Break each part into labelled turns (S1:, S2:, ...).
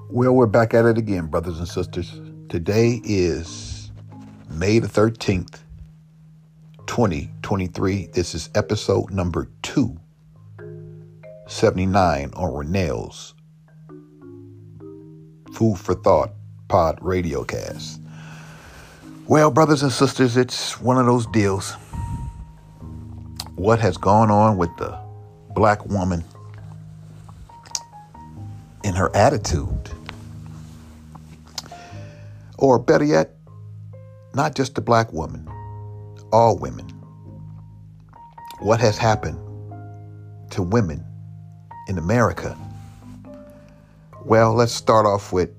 S1: Well, we're back at it again, brothers and sisters. Today is May the 13th, 2023. This is episode number 279 on Renell's Food for Thought Pod Radiocast. Well, brothers and sisters, it's one of those deals. What has gone on with the black woman in her attitude? Or better yet, not just the black woman, all women. What has happened to women in America? Well, let's start off with,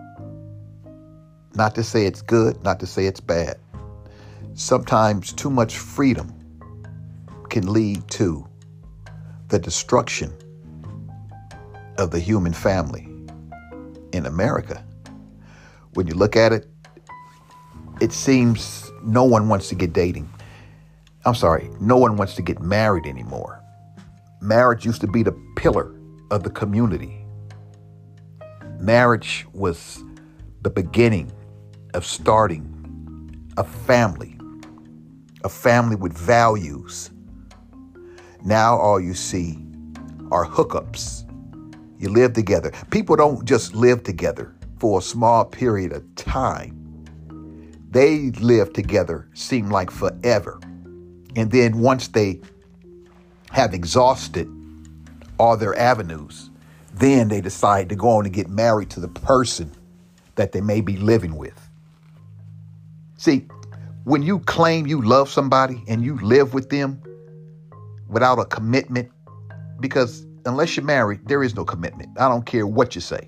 S1: not to say it's good, not to say it's bad. Sometimes too much freedom can lead to the destruction of the human family in America. When you look at it, it seems no one wants to get no one wants to get married anymore. Marriage used to be the pillar of the community. Marriage was the beginning of starting a family with values. Now all you see are hookups. You live together. People don't just live together for a small period of time. They live together, seem like forever. And then once they have exhausted all their avenues, then they decide to go on and get married to the person that they may be living with. See, when you claim you love somebody and you live with them without a commitment, because unless you're married, there is no commitment. I don't care what you say.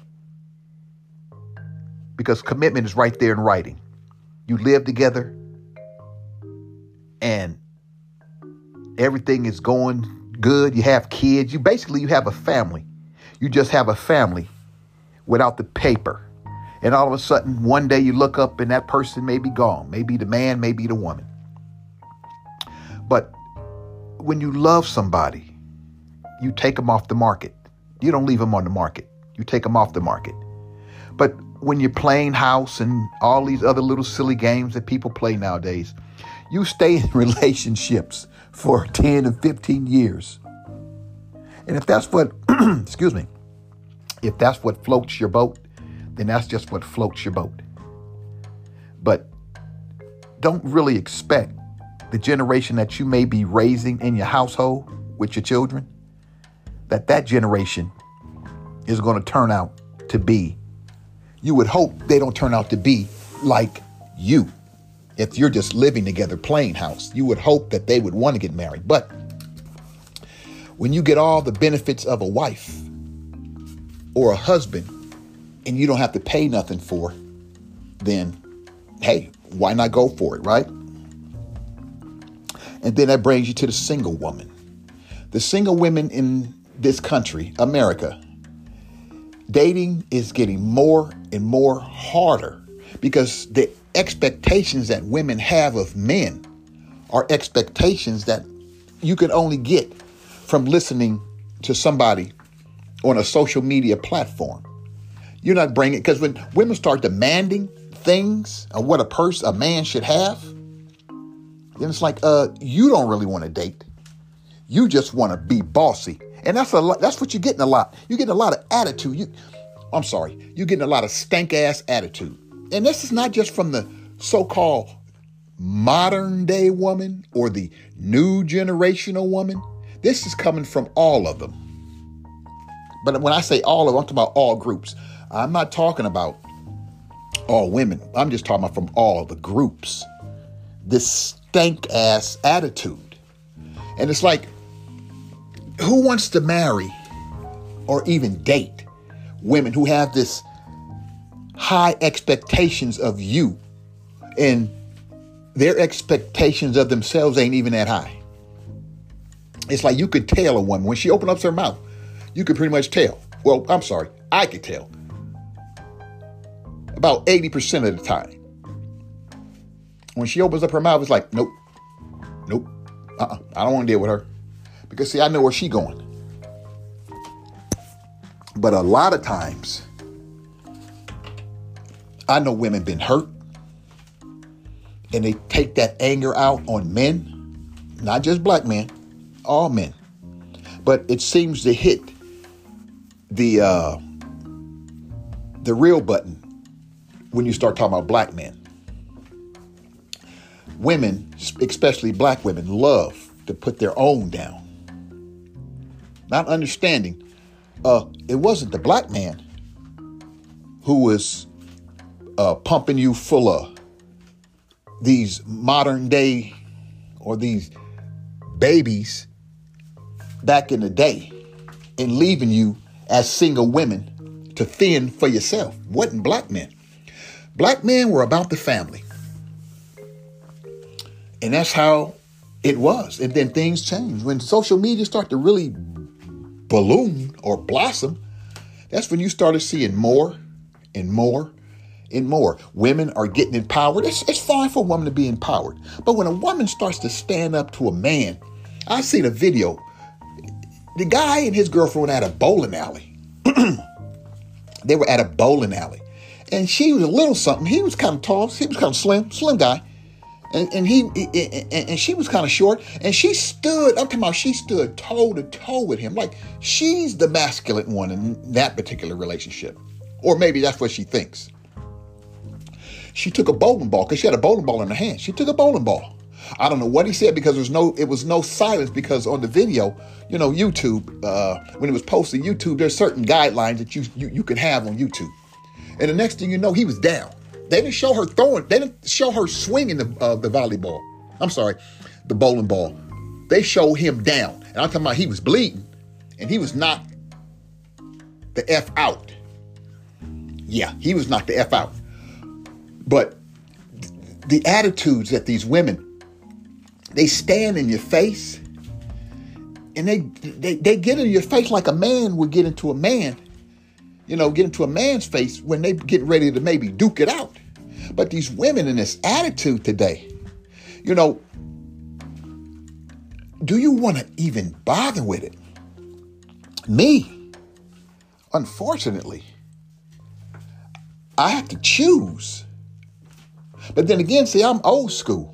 S1: Because commitment is right there in writing. You live together and everything is going good. You have kids. You have a family. You just have a family without the paper. And all of a sudden, one day you look up and that person may be gone. Maybe the man, maybe the woman. But when you love somebody, you take them off the market. You don't leave them on the market. You take them off the market. But when you're playing house and all these other little silly games that people play nowadays, you stay in relationships for 10 and 15 years. And if that's what, if that's what floats your boat, then that's just what floats your boat. But don't really expect the generation that you may be raising in your household with your children, that generation is going to turn out to be. You would hope they don't turn out to be like you. If you're just living together, playing house, you would hope that they would want to get married. But when you get all the benefits of a wife or a husband and you don't have to pay nothing for, then, hey, why not go for it, right? And then that brings you to the single woman. The single women in this country, America, dating is getting more and more harder because the expectations that women have of men are expectations that you can only get from listening to somebody on a social media platform. You're not bringing, because when women start demanding things of what a man should have, then it's like, you don't really want to date. You just want to be bossy. And that's what you're getting a lot. You're getting a lot of attitude. You're getting a lot of stank ass attitude. And this is not just from the so-called modern day woman or the new generational woman. This is coming from all of them. But when I say all of them, I'm talking about all groups. I'm not talking about all women. I'm just talking about from all the groups. This stank ass attitude. And it's like, who wants to marry or even date women who have this high expectations of you and their expectations of themselves ain't even that high? It's like you could tell a woman when she opens up her mouth, you could pretty much tell. Well, I could tell about 80% of the time. When she opens up her mouth, it's like, nope, I don't want to deal with her. Because, see, I know where she's going. But a lot of times, I know women been hurt, and they take that anger out on men, not just black men, all men. But it seems to hit the real button when you start talking about black men. Women, especially black women, love to put their own down. Not understanding, it wasn't the black man who was pumping you full of these modern day or these babies back in the day and leaving you as single women to fend for yourself. Wasn't black men. Black men were about the family. And that's how it was. And then things changed. When social media started to really balloon or blossom, that's when you started seeing more and more and more. Women are getting empowered. It's fine for a woman to be empowered. But when a woman starts to stand up to a man, I seen a video. The guy and his girlfriend were at a bowling alley. They were at a bowling alley. And she was a little something. He was kind of tall. He was kind of slim guy. And she was kind of short, and she stood toe to toe with him. Like she's the masculine one in that particular relationship. Or maybe that's what she thinks. She took a bowling ball because she had a bowling ball in her hand. She took a bowling ball. I don't know what he said because it was no silence because on the video, YouTube, when it was posted to YouTube, there's certain guidelines that you can have on YouTube. And the next thing you know, he was down. They didn't show her throwing. They didn't show her swinging the volleyball. I'm sorry, the bowling ball. They showed him down. And I'm talking about he was bleeding. And he was knocked the F out. Yeah, he was knocked the F out. But the attitudes that these women, they stand in your face. And they get in your face like a man would get into a man. Get into a man's face when they get ready to maybe duke it out. But these women in this attitude today, do you want to even bother with it? Me, unfortunately, I have to choose. But then again, see, I'm old school.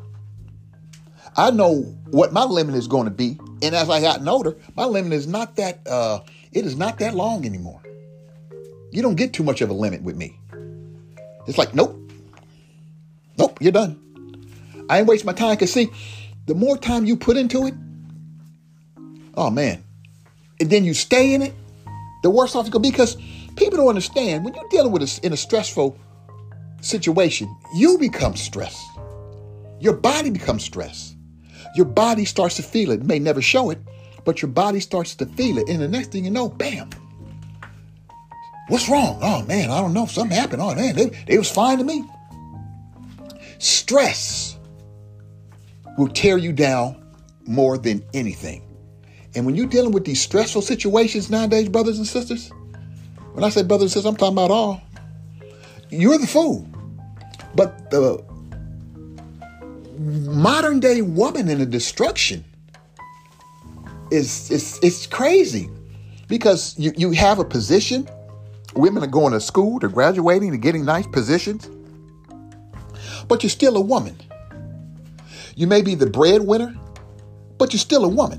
S1: I know what my limit is going to be. And as I gotten older, my limit is not that, it is not that long anymore. You don't get too much of a limit with me. It's like, nope, you're done. I ain't waste my time because see, the more time you put into it, oh man, and then you stay in it, the worse off it's going to be because people don't understand when you're dealing with in a stressful situation, you become stressed. Your body becomes stressed. Your body starts to feel it. It may never show it, but your body starts to feel it. And the next thing you know, bam. What's wrong? Oh, man, I don't know. Something happened. Oh, man, they was fine to me. Stress will tear you down more than anything. And when you're dealing with these stressful situations nowadays, brothers and sisters, when I say brothers and sisters, I'm talking about all. You're the fool. But the modern day woman in the destruction is crazy because you have a position. Women are going to school, they're graduating, they're getting nice positions. But you're still a woman. You may be the breadwinner, but you're still a woman.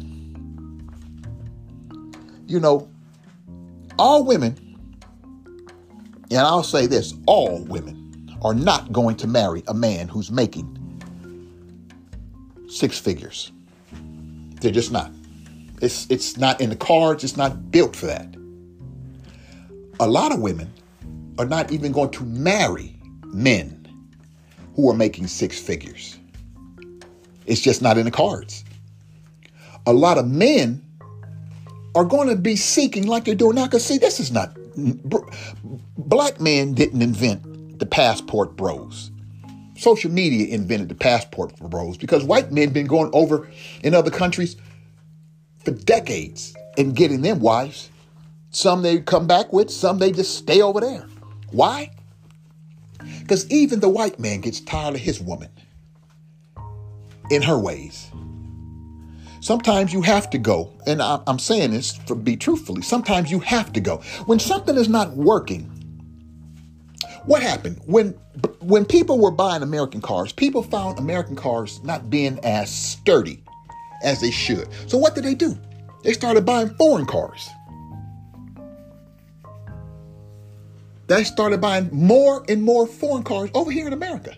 S1: All women, and I'll say this, all women are not going to marry a man who's making six figures. They're just not. It's not in the cards. It's not built for that. A lot of women are not even going to marry men who are making six figures. It's just not in the cards. A lot of men are going to be seeking like they're doing now. Because see, this is not, black men didn't invent the passport bros. Social media invented the passport bros because white men been going over in other countries for decades and getting them wives. Some they come back with, some they just stay over there. Why? Because even the white man gets tired of his woman in her ways. Sometimes you have to go, and I'm saying this to be truthfully. Sometimes you have to go. When something is not working, What happened? When people were buying American cars, people found American cars not being as sturdy as they should. So what did they do? They started buying foreign cars. They started buying more and more foreign cars over here in America.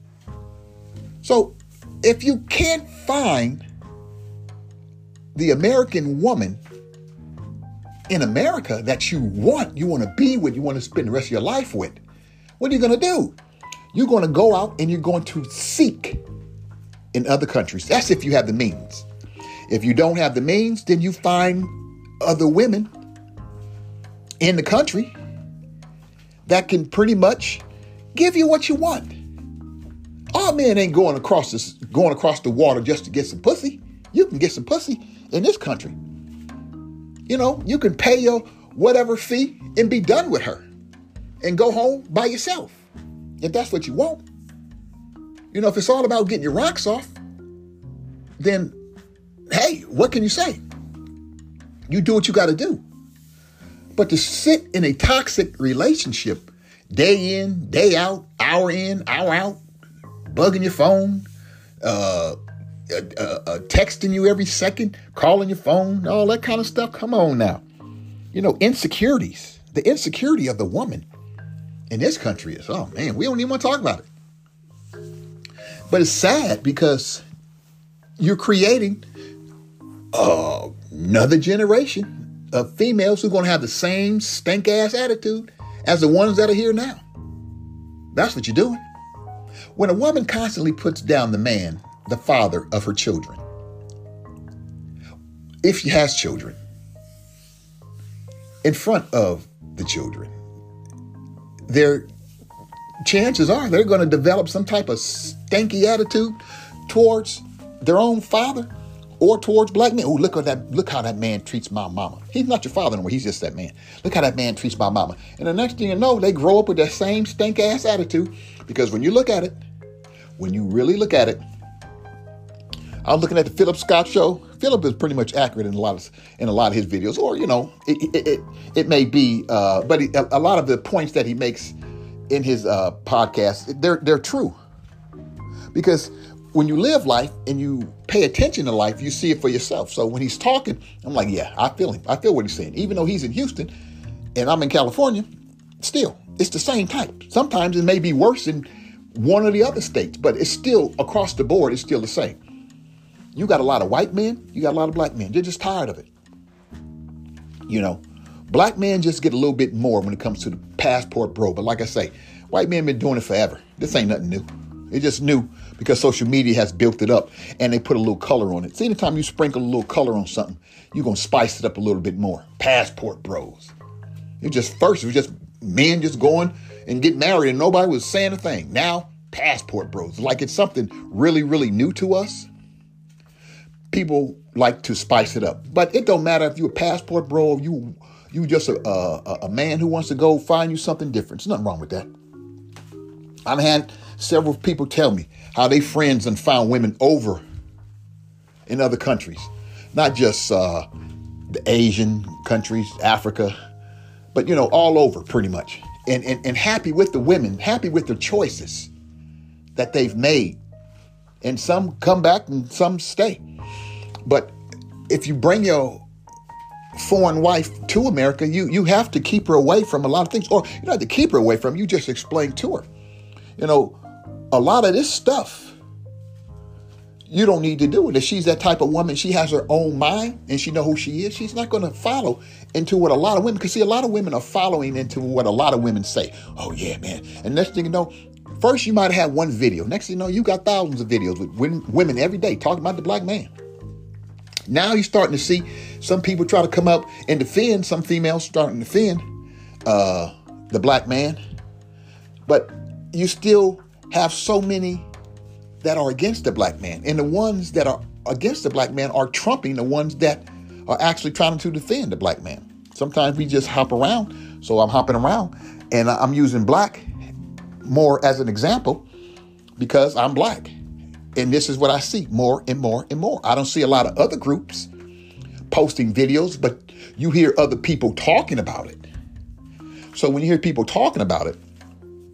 S1: So if you can't find the American woman in America that you want to be with, you want to spend the rest of your life with, what are you going to do? You're going to go out and you're going to seek in other countries. That's if you have the means. If you don't have the means, then you find other women in the country that can pretty much give you what you want. All men ain't going across the water just to get some pussy. You can get some pussy in this country. You know, you can pay your whatever fee and be done with her and go home by yourself, if that's what you want. You know, if it's all about getting your rocks off, then, hey, what can you say? You do what you got to do. But to sit in a toxic relationship day in, day out, hour in, hour out, bugging your phone, texting you every second, calling your phone, all that kind of stuff. Come on now. You know, insecurities, the insecurity of the woman in this country is, oh man, we don't even want to talk about it. But it's sad because you're creating another generation of females who are going to have the same stank ass attitude as the ones that are here now. That's what you're doing. When a woman constantly puts down the man, the father of her children, if she has children, in front of the children, their chances are they're going to develop some type of stanky attitude towards their own father or towards black men. Oh, look how that man treats my mama. He's not your father anymore. He's just that man. Look how that man treats my mama. And the next thing you know, they grow up with that same stank ass attitude, because when you look at it, when you really look at it, I was looking at the Philip Scott show. Philip is pretty much accurate in a lot of his videos, or you know, it may be, but a lot of the points that he makes in his podcast, they're true, because when you live life and you pay attention to life, you see it for yourself. So when he's talking, I'm like, yeah, I feel him. I feel what he's saying. Even though he's in Houston and I'm in California, still, it's the same type. Sometimes it may be worse in one or the other states, but it's still across the board. It's still the same. You got a lot of white men. You got a lot of black men. They're just tired of it. You know, black men just get a little bit more when it comes to the passport bro. But like I say, white men been doing it forever. This ain't nothing new. It's just new because social media has built it up and they put a little color on it. See, anytime you sprinkle a little color on something, you're going to spice it up a little bit more. Passport bros. It was just men just going and getting married and nobody was saying a thing. Now, passport bros. Like it's something really, really new to us. People like to spice it up. But it don't matter if you're a passport bro or you just a man who wants to go find you something different. There's nothing wrong with that. I've had several people tell me how they friends and found women over in other countries, not just the Asian countries, Africa, but, you know, all over pretty much. And happy with the women, happy with their choices that they've made. And some come back and some stay. But if you bring your foreign wife to America, you have to keep her away from a lot of things. Or you don't have to keep her away from, you just explain to her. You know, a lot of this stuff, you don't need to do it. If she's that type of woman, she has her own mind and she know who she is, she's not going to follow into what a lot of women, because see, a lot of women are following into what a lot of women say. Oh yeah, man. And next thing you know, first you might have had one video. Next thing you know, you got thousands of videos with women every day talking about the black man. Now you're starting to see some people try to come up and defend, some females starting to defend the black man. But you still have so many that are against the black man. And the ones that are against the black man are trumping the ones that are actually trying to defend the black man. Sometimes we just hop around. So I'm hopping around and I'm using black more as an example because I'm black. And this is what I see more and more and more. I don't see a lot of other groups posting videos, but you hear other people talking about it. So when you hear people talking about it,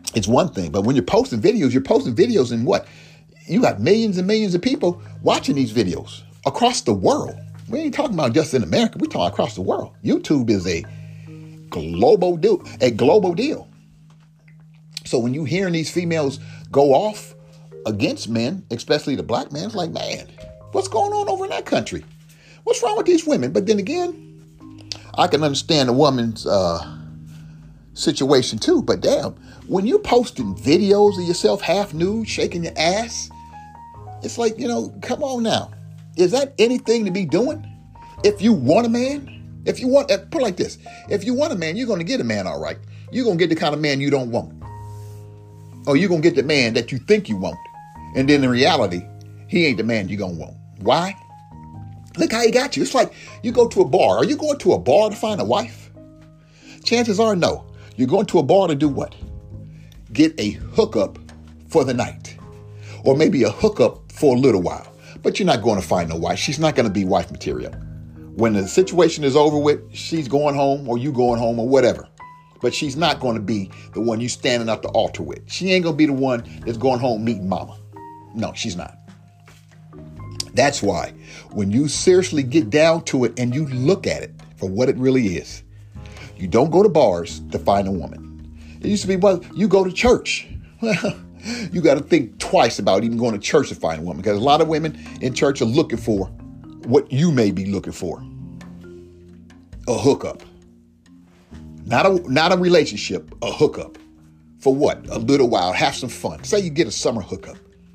S1: It's one thing. But when you're posting videos in what? You got millions and millions of people watching these videos across the world. We ain't talking about just in America. We're talking across the world. YouTube is a global deal. So when you hearing these females go off against men, especially the black man, it's like, man, what's going on over in that country? What's wrong with these women? But then again, I can understand a woman's situation too. But damn, when you're posting videos of yourself half nude, shaking your ass, it's like, come on now. Is that anything to be doing? If you want a man, put it like this. If you want a man, you're going to get a man all right. You're going to get the kind of man you don't want. Or you're going to get the man that you think you want. And then in reality, he ain't the man you're going to want. Why? Look how he got you. It's like you go to a bar. Are you going to a bar to find a wife? Chances are no. You're going to a bar to do what? Get a hookup for the night. Or maybe a hookup for a little while. But you're not going to find no wife. She's not going to be wife material. When the situation is over with, she's going home or you going home or whatever. But she's not going to be the one you standing at the altar with. She ain't going to be the one that's going home meeting mama. No, she's not. That's why when you seriously get down to it and you look at it for what it really is, you don't go to bars to find a woman. It used to be, well, you go to church. Well, you got to think twice about even going to church to find a woman, because a lot of women in church are looking for what you may be looking for. A hookup. Not a relationship, a hookup. For what? A little while, have some fun. Say you get a summer hookup.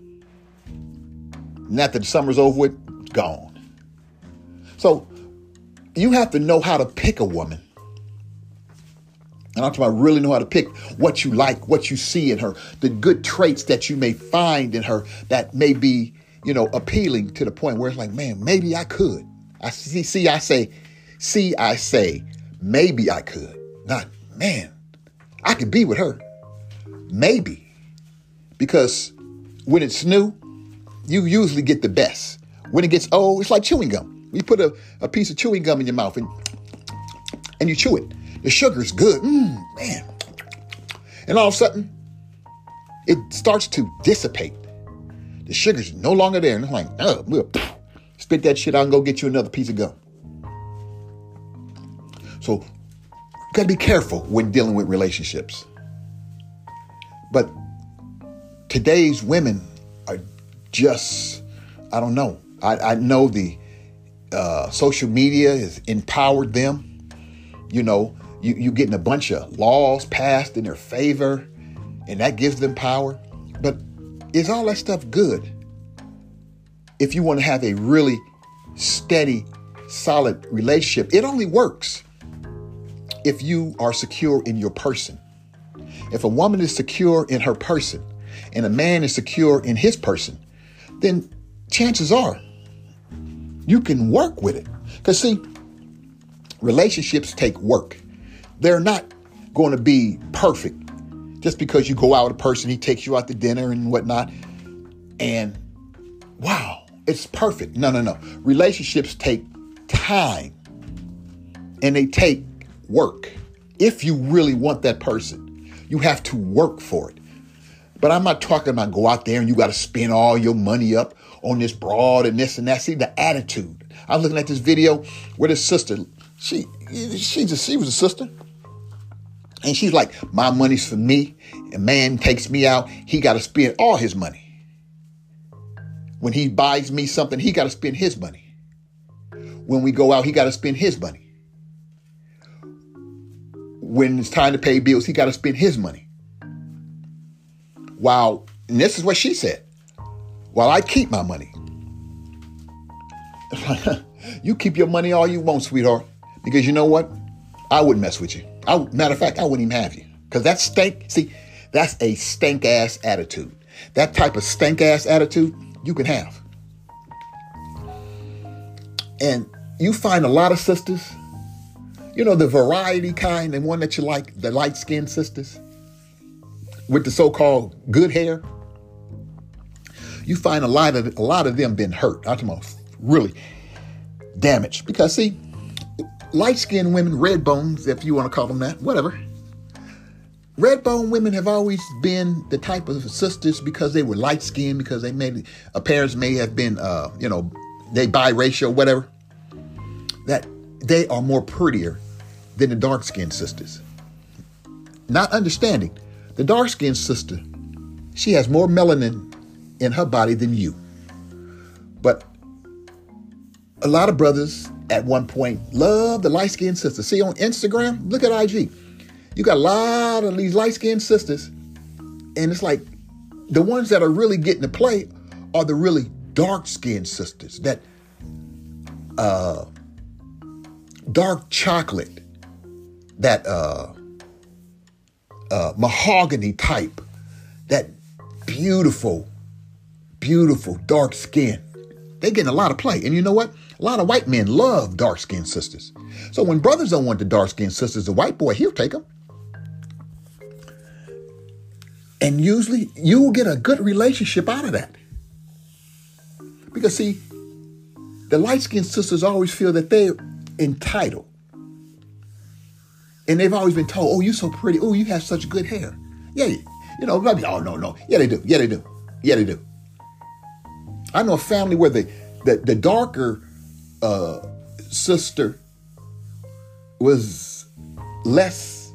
S1: And after the summer's over with, gone. So you have to know how to pick a woman. And I'm talking about really know how to pick what you like, what you see in her, the good traits that you may find in her that may be, appealing to the point where it's like, man, maybe I could. I say, maybe I could. Not, man, I could be with her. Maybe. Because when it's new, you usually get the best. When it gets old, it's like chewing gum. You put a piece of chewing gum in your mouth and you chew it. The sugar's good. Man. And all of a sudden, it starts to dissipate. The sugar's no longer there. And it's like, we'll spit that shit out and go get you another piece of gum. So, you got to be careful when dealing with relationships. But today's women are just, I don't know. I know the social media has empowered them. You getting a bunch of laws passed in their favor, and that gives them power. But is all that stuff good if you want to have a really steady, solid relationship? It only works if you are secure in your person. If a woman is secure in her person and a man is secure in his person, then chances are you can work with it. Because see, relationships take work. They're not going to be perfect just because you go out with a person, he takes you out to dinner and whatnot, and wow, it's perfect. No. Relationships take time and they take work. If you really want that person, you have to work for it. But I'm not talking about go out there and you got to spend all your money up on this broad and this and that. See, the attitude. I'm looking at this video where this sister, she was a sister. And she's like, my money's for me. A man takes me out. He got to spend all his money. When he buys me something, he got to spend his money. When we go out, he got to spend his money. When it's time to pay bills, he got to spend his money. And this is what she said, while I keep my money. You keep your money all you want, sweetheart. Because you know what? I wouldn't mess with you. Matter of fact, I wouldn't even have you. Because that stink, see, that's a stank-ass attitude. That type of stank-ass attitude, you can have. And you find a lot of sisters, the variety kind, the one that you like, the light-skinned sisters with the so-called good hair. You find a lot of them been hurt. I'm talking about really damaged. Because, see, light-skinned women, red bones, if you want to call them that, whatever, red bone women have always been the type of sisters because they were light skinned, because they parents may have been, they biracial, whatever, that they are more prettier than the dark skinned sisters. Not understanding the dark skinned sister, she has more melanin in her body than you. But a lot of brothers at one point love the light skinned sister. See on Instagram, look at IG. You got a lot of these light-skinned sisters, and it's like the ones that are really getting to play are the really dark-skinned sisters, that dark chocolate, that mahogany type, that beautiful, beautiful dark skin. They're getting a lot of play. And you know what? A lot of white men love dark-skinned sisters. So when brothers don't want the dark-skinned sisters, the white boy, he'll take them. And usually you will get a good relationship out of that. Because see, the light-skinned sisters always feel that they're entitled. And they've always been told, oh, you're so pretty. Oh, you have such good hair. Yeah, maybe, oh, no. Yeah, they do. Yeah, they do. Yeah, they do. I know a family where the darker sister was less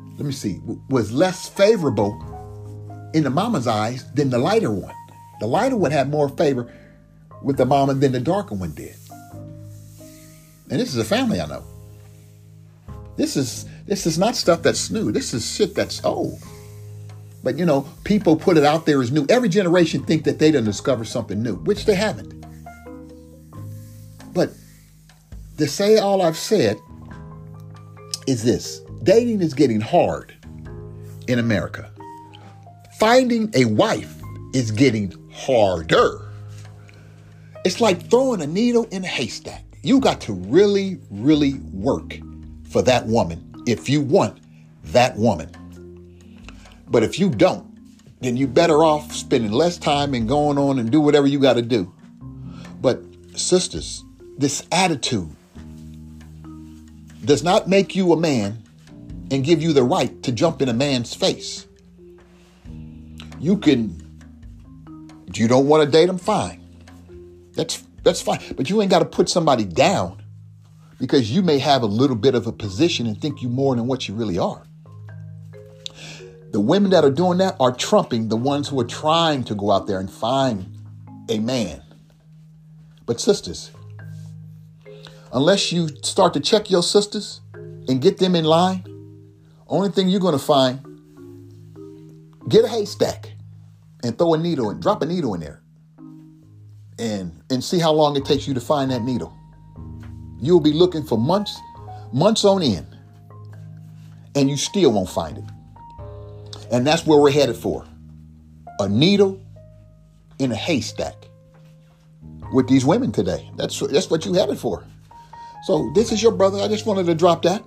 S1: favorable in the mama's eyes than the lighter one. The lighter one had more favor with the mama than the darker one did. And this is a family I know. This is not stuff that's new. This is shit that's old. But people put it out there as new. Every generation think that they done discovered something new, which they haven't. But to say all I've said is this: dating is getting hard in America. Finding a wife is getting harder. It's like throwing a needle in a haystack. You got to really, really work for that woman if you want that woman. But if you don't, then you're better off spending less time and going on and do whatever you got to do. But sisters, this attitude does not make you a man and give you the right to jump in a man's face. You don't want to date them, fine. That's fine. But you ain't got to put somebody down because you may have a little bit of a position and think you more than what you really are. The women that are doing that are trumping the ones who are trying to go out there and find a man. But sisters, unless you start to check your sisters and get them in line, only thing you're going to find, get a haystack and drop a needle in there and see how long it takes you to find that needle. You'll be looking for months on end, and you still won't find it. And that's where we're headed for. A needle in a haystack with these women today. That's what you headed for. So this is your brother. I just wanted to drop that.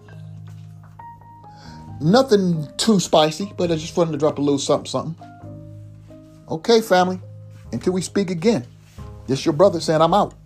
S1: Nothing too spicy, but I just wanted to drop a little something. Okay, family. Until we speak again, this your brother saying I'm out.